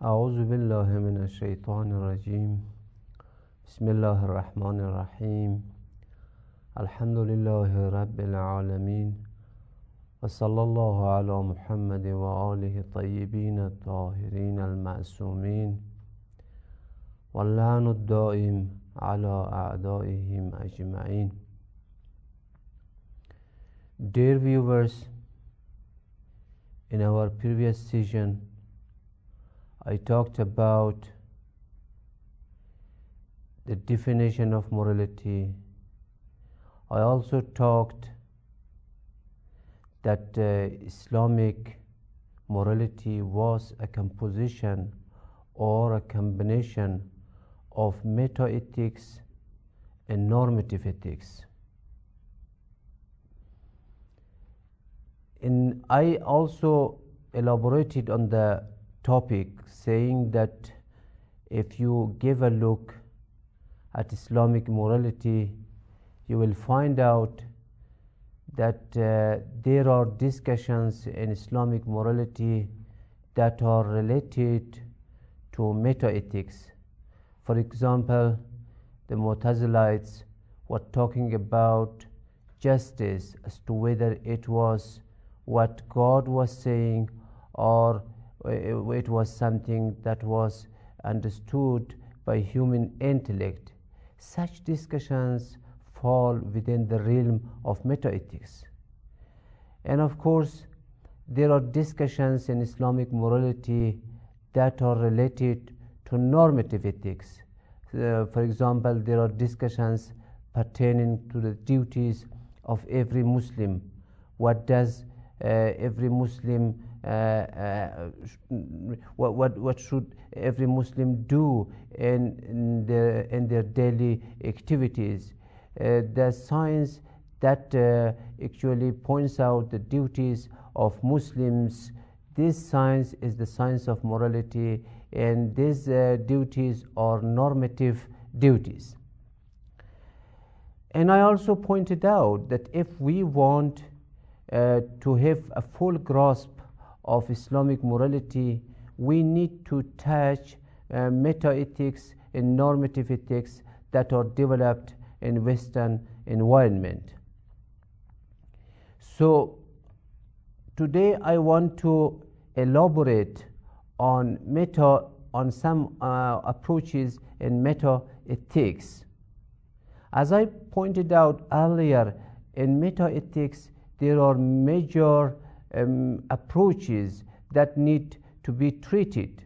أعوذ بالله من الشيطان الرجيم. بسم الله الرحمن الرحيم. الحمد لله رب العالمين، وصلى الله على محمد وآله الطيبين الطاهرين المعصومين، واللعن الدائم على أعدائهم أجمعين. Dear viewers, in our previous session I talked about the definition of morality. I also talked that Islamic morality was a composition or a combination of meta-ethics and normative ethics. And I also elaborated on the topic, saying that if you give a look at Islamic morality, you will find out that there are discussions in Islamic morality that are related to meta-ethics. For example, the Mu'tazilites were talking about justice as to whether it was what God was saying or it was something that was understood by human intellect. Such discussions fall within the realm of meta-ethics. And of course, there are discussions in Islamic morality that are related to normative ethics. For example, there are discussions pertaining to the duties of every Muslim. What does every Muslim what should every Muslim do in their daily activities? The science that actually points out the duties of Muslims, this science is the science of morality, and these duties are normative duties. And I also pointed out that if we want to have a full grasp of Islamic morality, we need to touch meta-ethics and normative ethics that are developed in Western environment. So today I want to elaborate on some approaches in meta-ethics. As I pointed out earlier, in meta-ethics there are major approaches that need to be treated.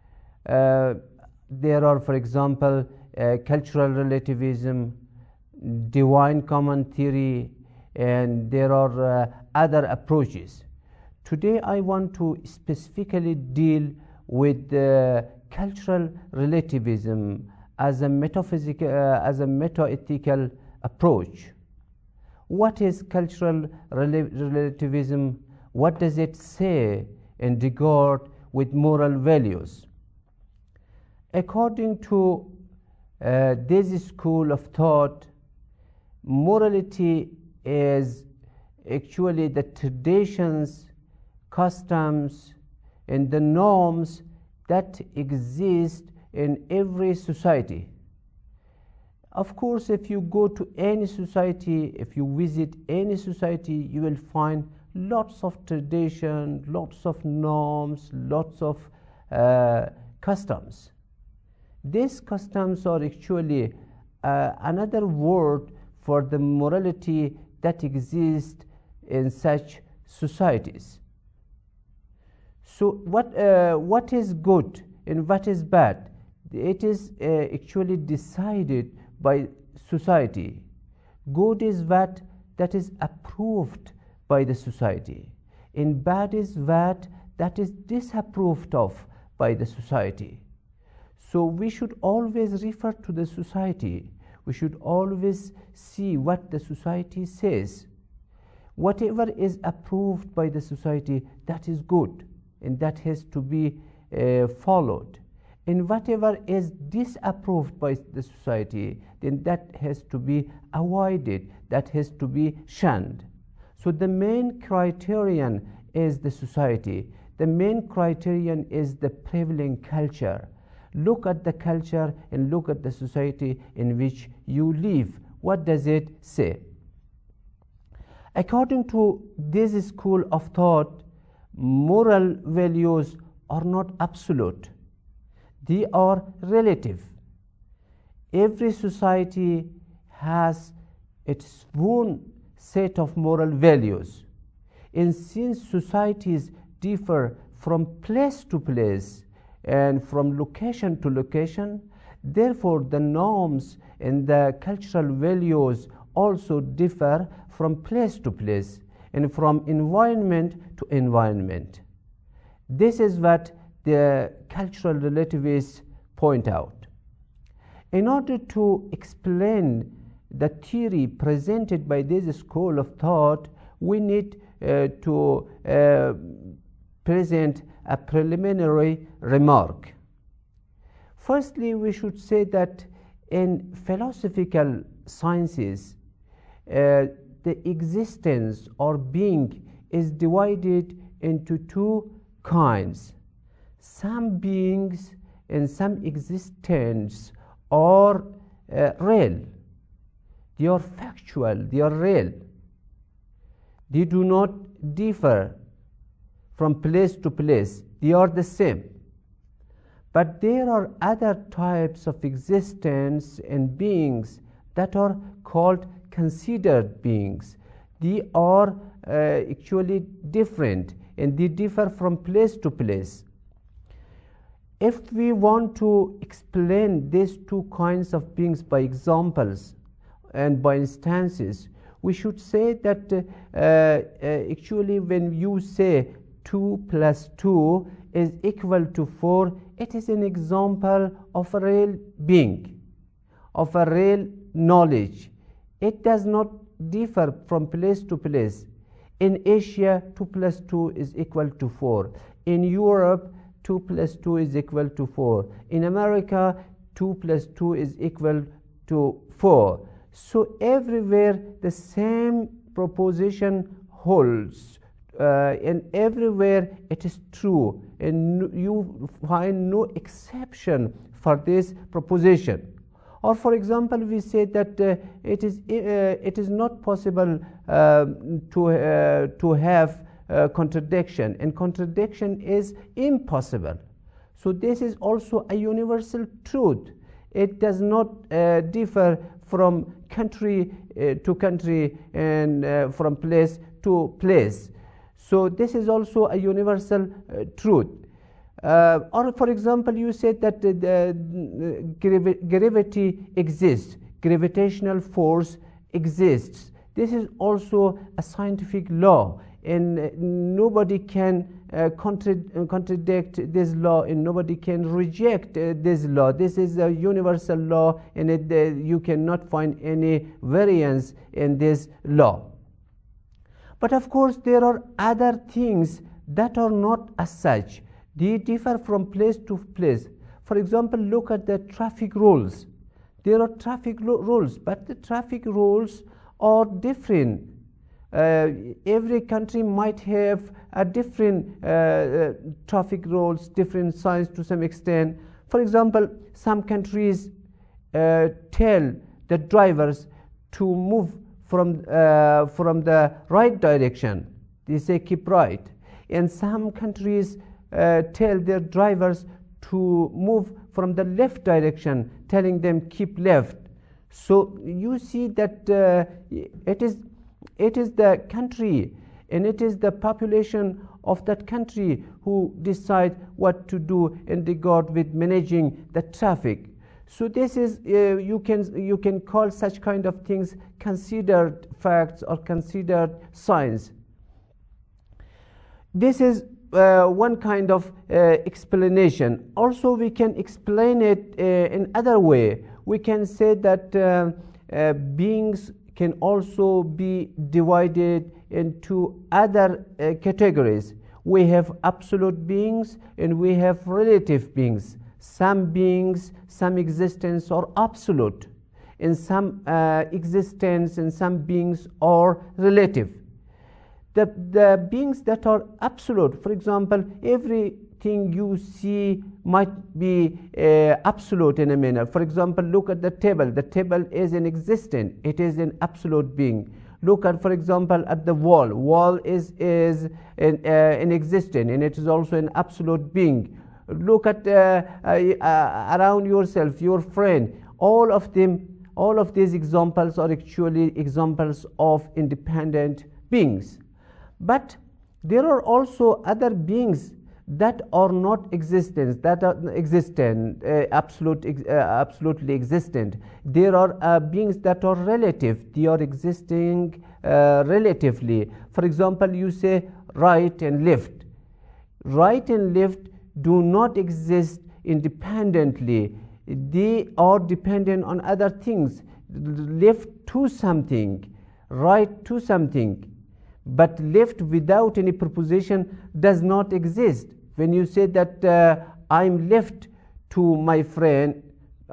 There are, for example, cultural relativism, divine common theory, and there are other approaches. Today I want to specifically deal with cultural relativism as a metaphysical, as a meta-ethical approach. What is cultural relativism? What does it say in regard with moral values? According to this school of thought, morality is actually the traditions, customs, and the norms that exist in every society. Of course, if you go to any society, if you visit any society, you will find lots of tradition, lots of norms, lots of customs. These customs are actually another word for the morality that exists in such societies. So what is good and what is bad? It is actually decided by society. Good is that is approved by the society, and bad is that is disapproved of by the society. So we should always refer to the society. We should always see what the society says. Whatever is approved by the society, that is good, and that has to be followed. And whatever is disapproved by the society, then that has to be avoided, that has to be shunned. So the main criterion is the society, the main criterion is the prevailing culture. Look at the culture and look at the society in which you live. What does it say? According to this school of thought, moral values are not absolute. They are relative. Every society has its own set of moral values. And since societies differ from place to place and from location to location, therefore the norms and the cultural values also differ from place to place and from environment to environment. This is what the cultural relativists point out. In order to explain the theory presented by this school of thought, we need to present a preliminary remark. Firstly, we should say that in philosophical sciences, the existence or being is divided into two kinds. Some beings and some existence are real. They are factual, they are real. They do not differ from place to place. They are the same. But there are other types of existence and beings that are called considered beings. They are actually different and they differ from place to place. If we want to explain these two kinds of beings by examples and by instances, we should say that actually when you say 2 plus 2 is equal to 4, it is an example of a real being, of a real knowledge. It does not differ from place to place. In Asia, 2 plus 2 is equal to 4. In Europe, 2 plus 2 is equal to 4. In America, 2 plus 2 is equal to 4. So everywhere the same proposition holds, and everywhere it is true, and you find no exception for this proposition. Or for example, we say that it is not possible to have contradiction, and contradiction is impossible. So this is also a universal truth. It does not differ from country to country and from place to place. So this is also a universal truth. Or for example, you said that gravity exists, gravitational force exists. This is also a scientific law, and nobody can contradict this law, and nobody can reject this law. This is a universal law, and you cannot find any variance in this law. But of course, there are other things that are not as such. They differ from place to place. For example, look at the traffic rules. There are traffic rules, but the traffic rules are different. Every country might have a different traffic rules, different signs to some extent. For example, some countries tell the drivers to move from the right direction. They say keep right. And some countries tell their drivers to move from the left direction, telling them keep left. So you see that it is the country and it is the population of that country who decide what to do in regard with managing the traffic. So this is you can call such kind of things considered facts or considered science. This is one kind of explanation. Also, we can explain it in other way. We can say that beings can also be divided into other categories. We have absolute beings and we have relative beings. Some beings, some existence are absolute, and some existence and some beings are relative. The beings that are absolute, for example, everything you see might be absolute in a manner. For example, look at the table. The table is an existent. It is an absolute being. Look at, for example, at the wall. Wall is an existent, and it is also an absolute being. Look at around yourself, your friend. All of these examples are actually examples of independent beings. But there are also other beings that are not existent, that are existent, absolutely existent. There are beings that are relative. They are existing relatively. For example, you say right and left. Right and left do not exist independently. They are dependent on other things. Left to something, right to something. But left without any preposition does not exist. When you say that I'm left to my friend,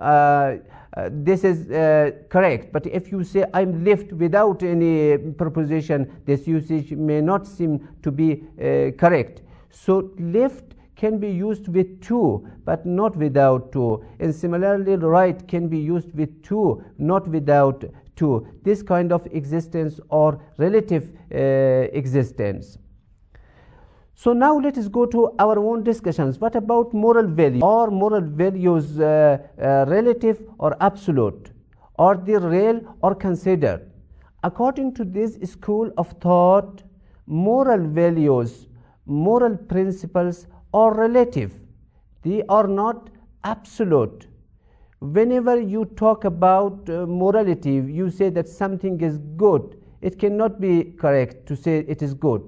this is correct. But if you say I'm left without any preposition, this usage may not seem to be correct. So left can be used with to, but not without to. And similarly, right can be used with to, not without to. This kind of existence or relative existence. So now let us go to our own discussions. What about moral values? Are moral values relative or absolute? Are they real or considered? According to this school of thought, moral values, moral principles are relative. They are not absolute. Whenever you talk about morality, you say that something is good. It cannot be correct to say it is good.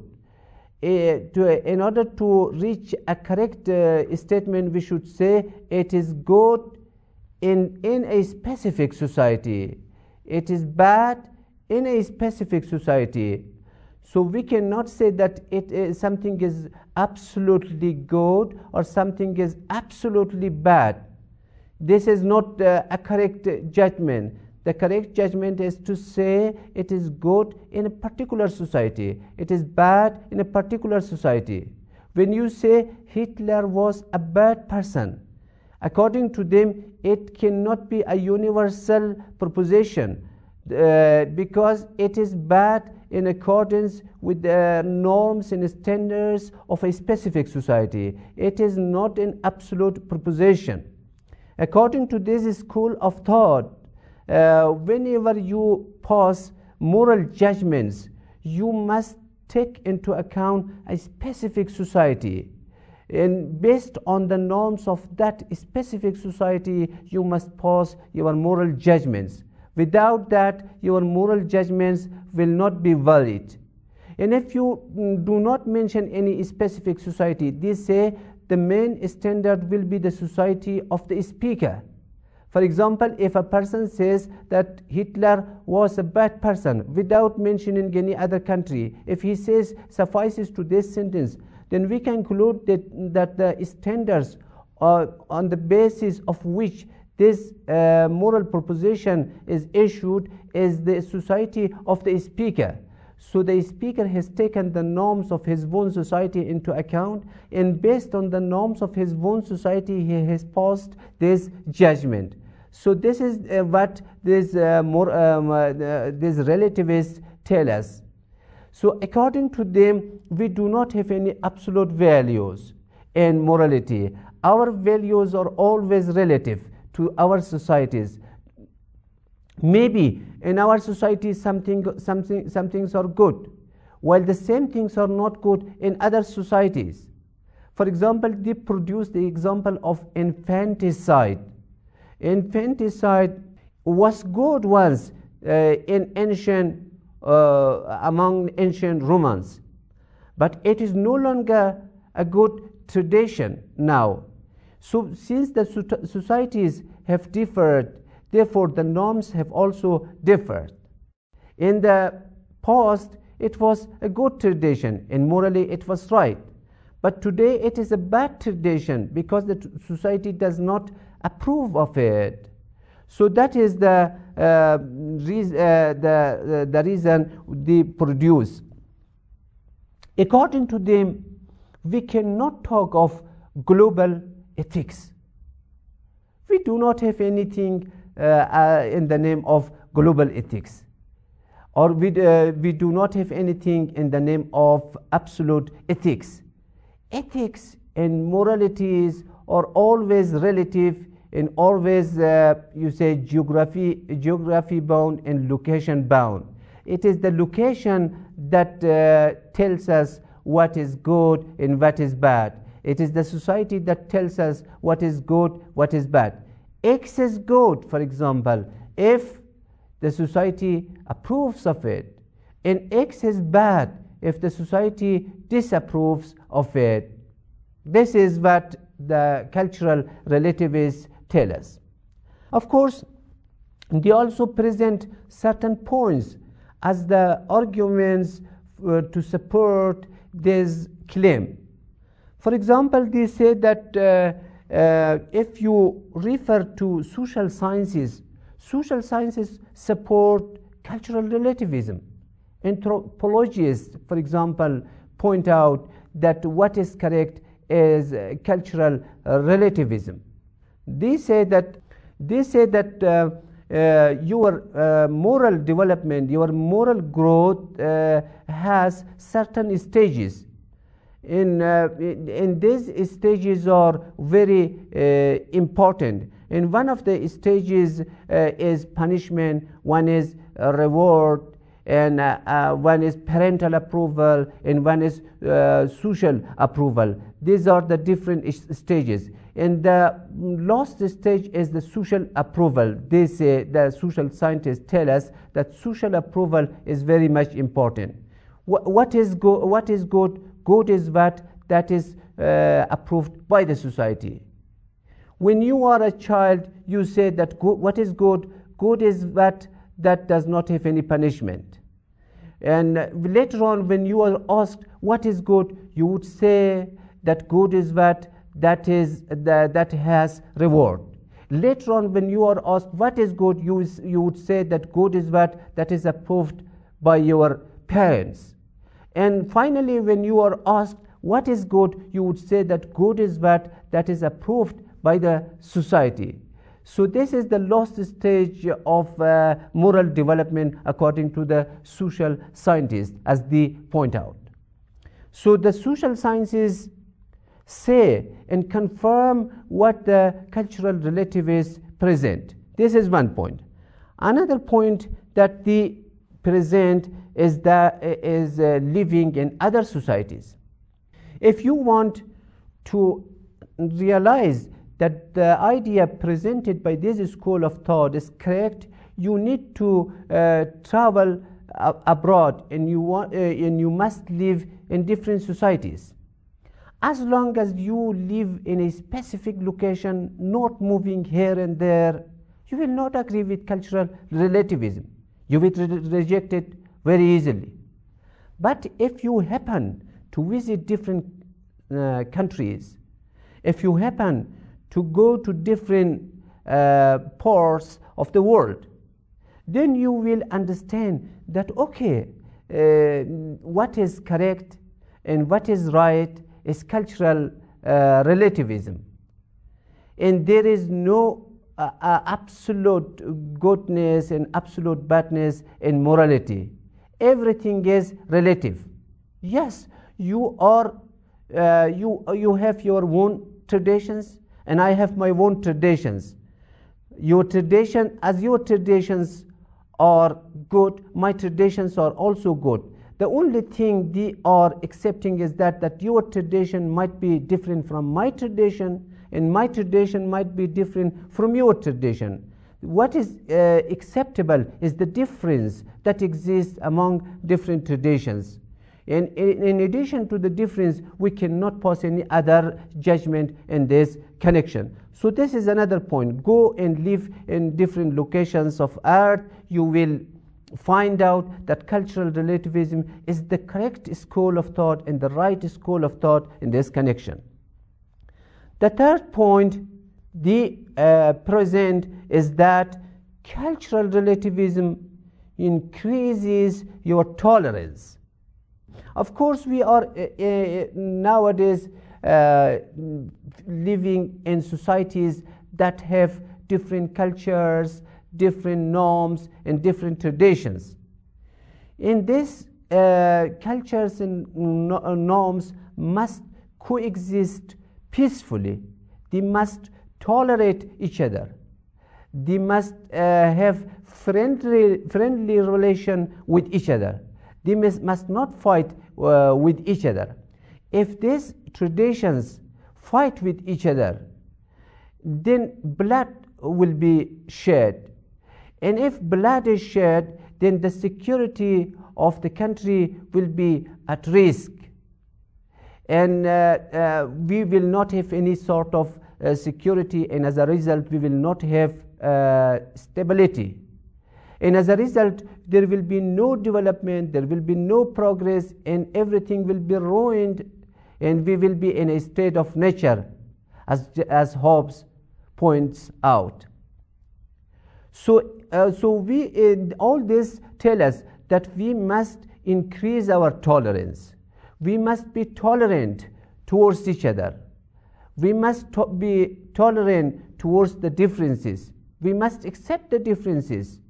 In order to reach a correct statement, we should say it is good in a specific society. It is bad in a specific society. So we cannot say that something is absolutely good or something is absolutely bad. This is not a correct judgment. The correct judgment is to say it is good in a particular society, it is bad in a particular society. When you say Hitler was a bad person, according to them, it cannot be a universal proposition because it is bad in accordance with the norms and standards of a specific society. It is not an absolute proposition. According to this school of thought, whenever you pass moral judgments, you must take into account a specific society. And based on the norms of that specific society, you must pass your moral judgments. Without that, your moral judgments will not be valid. And if you do not mention any specific society, they say the main standard will be the society of the speaker. For example, if a person says that Hitler was a bad person without mentioning any other country, if he says suffices to this sentence, then we conclude that the standards on the basis of which this moral proposition is issued is the society of the speaker. So the speaker has taken the norms of his own society into account, and based on the norms of his own society, he has passed this judgment. So this is what these relativists tell us. So according to them, we do not have any absolute values in morality. Our values are always relative to our societies. Maybe in our society some things are good, while the same things are not good in other societies. For example, they produce the example of infanticide. Infanticide was good once in ancient among ancient Romans, but it is no longer a good tradition now. So since the societies have differed, therefore the norms have also differed. In the past, it was a good tradition and morally it was right. But today it is a bad tradition because the society does not approve of it. So that is the reason they produce. According to them, we cannot talk of global ethics. We do not have anything in the name of global ethics, or we do not have anything in the name of absolute ethics. Ethics and moralities are always relative and always you say geography bound and location bound. It is the location that tells us what is good and what is bad. It is the society that tells us what is good, what is bad. X is good, for example, if the society approves of it, and X is bad if the society disapproves of it. This is what the cultural relativists tell us. Of course, they also present certain points as the arguments to support this claim. For example, they say that if you refer to social sciences support cultural relativism. Anthropologists, for example, point out that what is correct is cultural relativism. They say that your moral development, your moral growth has certain stages. And these stages are very important. And one of the stages is punishment, one is reward, and one is parental approval, and one is social approval. These are the different stages. And the last stage is the social approval. They say, the social scientists tell us that social approval is very much important. What is good? Good is that is approved by the society. When you are a child, you say that what is good? Good is that does not have any punishment. And later on, when you are asked what is good, you would say that good is that has reward. Later on, when you are asked what is good, you would say that good is that is approved by your parents. And finally, when you are asked what is good, you would say that good is that is approved by the society. So this is the last stage of moral development according to the social scientists, as they point out. So the social sciences say and confirm what the cultural relativists present. This is one point. Another point that they present is living in other societies. If you want to realize that the idea presented by this school of thought is correct, you need to travel abroad, and you must live in different societies. As long as you live in a specific location, not moving here and there, you will not agree with cultural relativism. You will reject it very easily. But if you happen to visit different countries, if you happen to go to different parts of the world, then you will understand that, okay, what is correct and what is right is cultural relativism. And there is no absolute goodness and absolute badness in morality. Everything is relative. Yes, you have your own traditions, and I have my own traditions. Your traditions are good, my traditions are also good. The only thing they are accepting is that your tradition might be different from my tradition, and my tradition might be different from your tradition. What is acceptable is the difference that exists among different traditions. And in addition to the difference, we cannot pass any other judgment in this connection. So this is another point. Go and live in different locations of earth. You will find out that cultural relativism is the correct school of thought and the right school of thought in this connection. The third point they present is that cultural relativism increases your tolerance. Of course, we are nowadays living in societies that have different cultures, different norms, and different traditions. In this, cultures and norms must coexist peacefully. They must tolerate each other. They must have friendly relation with each other. They must not fight with each other. If these traditions fight with each other, then blood will be shed. And if blood is shed, then the security of the country will be at risk. And we will not have any sort of security, and as a result, we will not have stability. And as a result, there will be no development, there will be no progress, and everything will be ruined, and we will be in a state of nature, as Hobbes points out. So all this tell us that we must increase our tolerance. We must be tolerant towards each other. We must be tolerant towards the differences. We must accept the differences.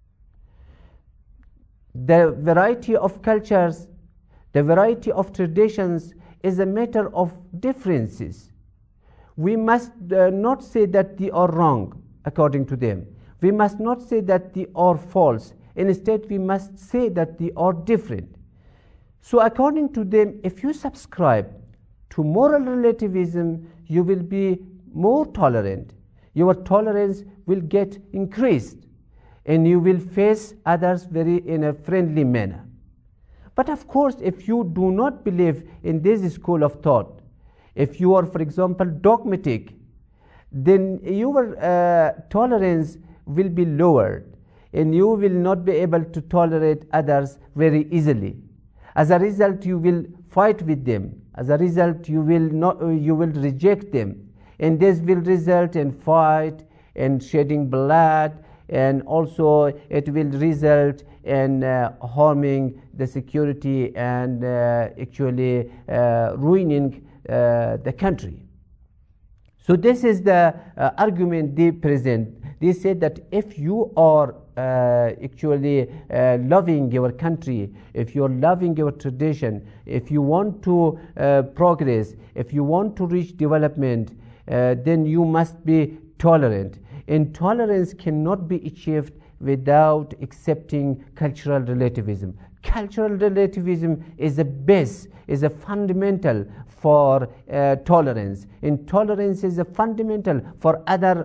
The variety of cultures, the variety of traditions is a matter of differences. We must not say that they are wrong according to them. We must not say that they are false. Instead, we must say that they are different. So according to them, if you subscribe to moral relativism, you will be more tolerant. Your tolerance will get increased, and you will face others in a friendly manner. But of course, if you do not believe in this school of thought, if you are, for example, dogmatic, then your tolerance will be lowered, and you will not be able to tolerate others very easily. As a result, you will fight with them. As a result, you will reject them, and this will result in fight and shedding blood, and also it will result in harming the security and actually ruining the country. So this is the argument they present. They say that if you are actually loving your country, if you are loving your tradition, if you want to progress, if you want to reach development, then you must be tolerant. And tolerance cannot be achieved without accepting cultural relativism. Cultural relativism is a base, is a fundamental for tolerance, and tolerance is a fundamental for other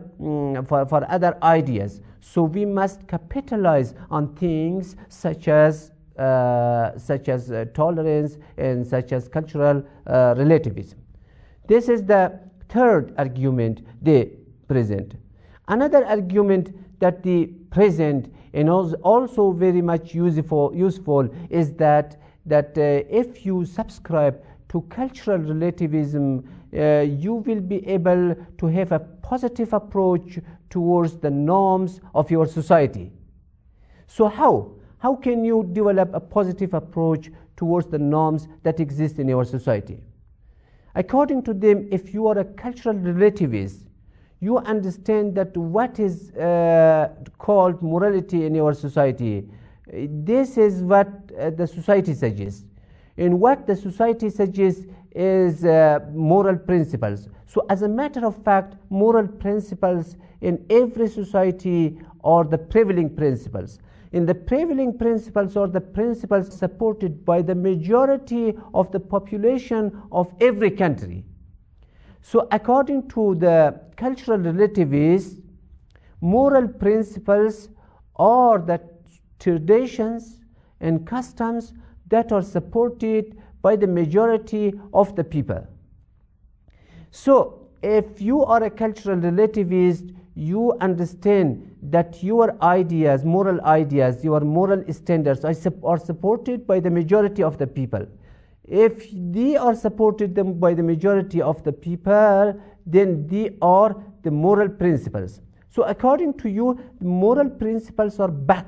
ideas. So we must capitalize on things such as tolerance and such as cultural relativism. This is the third argument they present. Another argument that they present, and also very much useful is that if you subscribe to cultural relativism, you will be able to have a positive approach towards the norms of your society. So how can you develop a positive approach towards the norms that exist in your society? According to them, if you are a cultural relativist, you understand that what is called morality in your society. This is what the society suggests. And what the society suggests is moral principles. So as a matter of fact, moral principles in every society are the prevailing principles. And the prevailing principles are the principles supported by the majority of the population of every country. So according to the cultural relativists, moral principles are the traditions and customs that are supported by the majority of the people. So if you are a cultural relativist, you understand that your ideas, moral ideas, your moral standards are supported by the majority of the people. If they are supported by the majority of the people, then they are the moral principles. So according to you, the moral principles are backed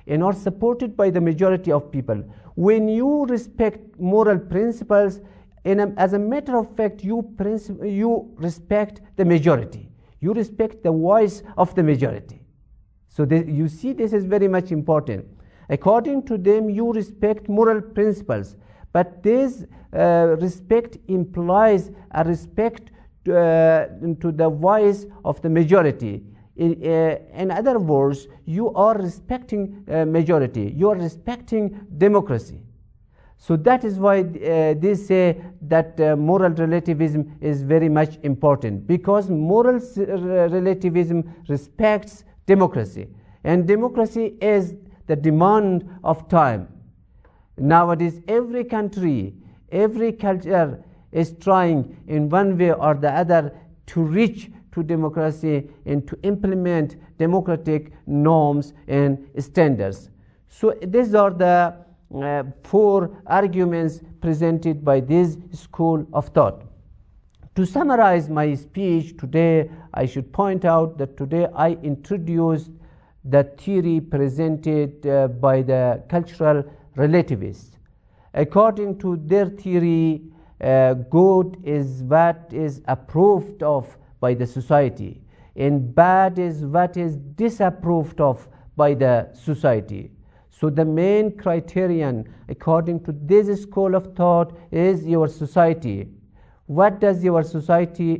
and are supported by the majority of people. When you respect moral principles, as a matter of fact, you respect the majority. You respect the voice of the majority. So you see, this is very much important. According to them, you respect moral principles, but this respect implies a respect to the voice of the majority. In other words, you are respecting majority. You are respecting democracy. So that is why they say that moral relativism is very much important, because moral relativism respects democracy, and democracy is the demand of time. Nowadays, every country, every culture is trying in one way or the other to reach to democracy and to implement democratic norms and standards. So these are the 4 arguments presented by this school of thought. To summarize my speech today, I should point out that today I introduced the theory presented by the cultural relativists. According to their theory, good is what is approved of by the society, and bad is what is disapproved of by the society. So the main criterion, according to this school of thought, is your society. What does your society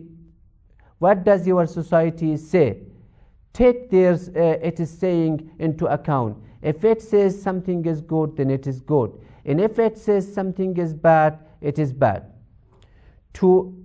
say? Take it is saying into account. If it says something is good, then it is good, and if it says something is bad, it is bad. To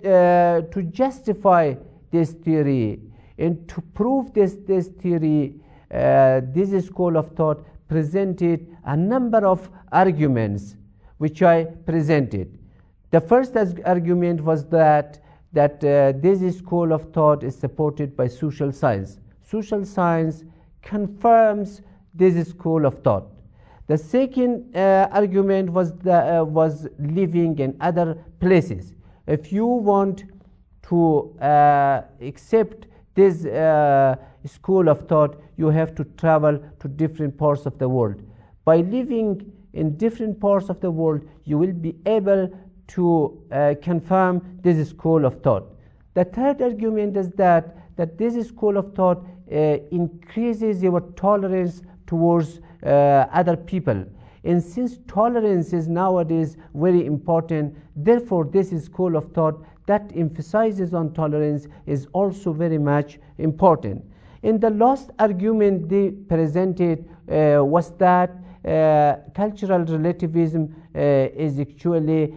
justify this theory and to prove this theory, this school of thought presented a number of arguments which I presented. The first argument was that this school of thought is supported by social science. Social science confirms this school of thought. The second argument was living in other places. If you want to accept this school of thought, you have to travel to different parts of the world. By living in different parts of the world, you will be able to confirm this school of thought. The third argument is that this school of thought increases your tolerance towards other people. And since tolerance is nowadays very important, therefore this school of thought that emphasizes on tolerance is also very much important. And the last argument they presented was that cultural relativism is actually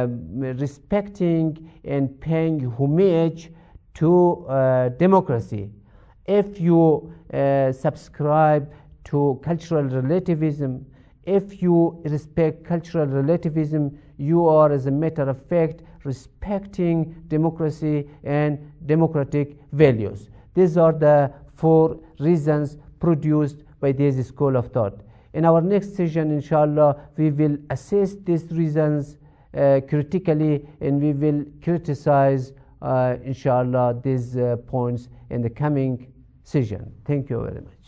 respecting and paying homage to democracy. If you subscribe to cultural relativism, if you respect cultural relativism, you are, as a matter of fact, respecting democracy and democratic values. These are the 4 reasons produced by this school of thought. In our next session, inshallah, we will assess these reasons critically, and we will criticize, inshallah, these points in the coming session. Thank you very much.